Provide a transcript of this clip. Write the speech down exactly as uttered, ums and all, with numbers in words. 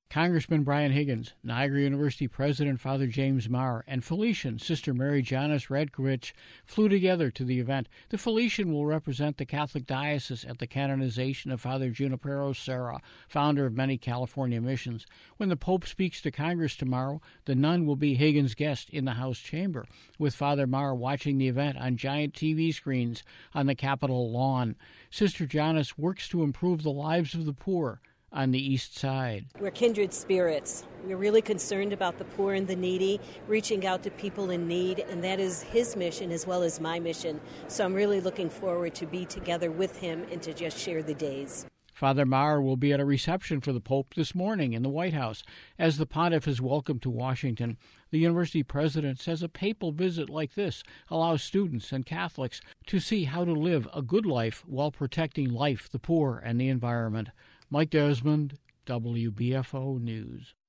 Congressman Brian Higgins, Niagara University President Father James Marr, and Felician Sister Mary Janice Radkovich flew together to the event. The Felician will represent the Catholic Diocese at the canonization of Father Junipero Serra, founder of many California missions. When the Pope speaks to Congress tomorrow, the nun will be Higgins' guest in the House chamber, with Father Marr watching the event on giant T V screens on the Capitol lawn. Sister Janice works to improve the lives of the poor on the East Side. We're kindred spirits. We're really concerned about the poor and the needy, reaching out to people in need, and that is his mission as well as my mission. So I'm really looking forward to be together with him and to just share the days. Father Marr will be at a reception for the Pope this morning in the White House. As the pontiff is welcomed to Washington, the university president says a papal visit like this allows students and Catholics to see how to live a good life while protecting life, the poor, and the environment. Mike Desmond, W B F O News.